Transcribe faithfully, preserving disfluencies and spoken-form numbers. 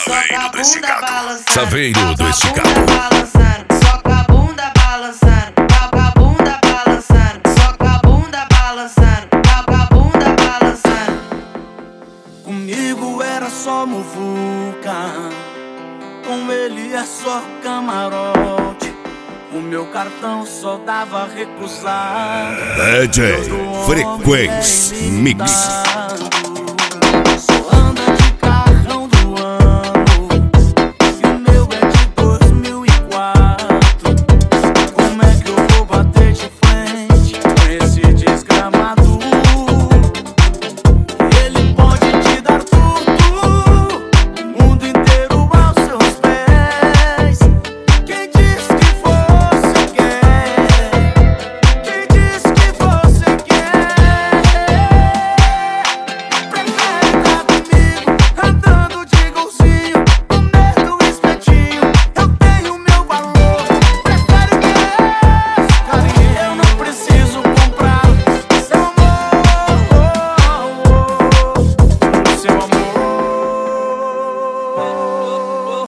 Saveiro do esticado. Saveiro do esticado. Soca a bunda balançando, soca a bunda balançando, soca a bunda balançando, soca a bunda balançando. Comigo era só muvuca, com ele é só camarote. O meu cartão só dava recusar. D J Frequência Mix.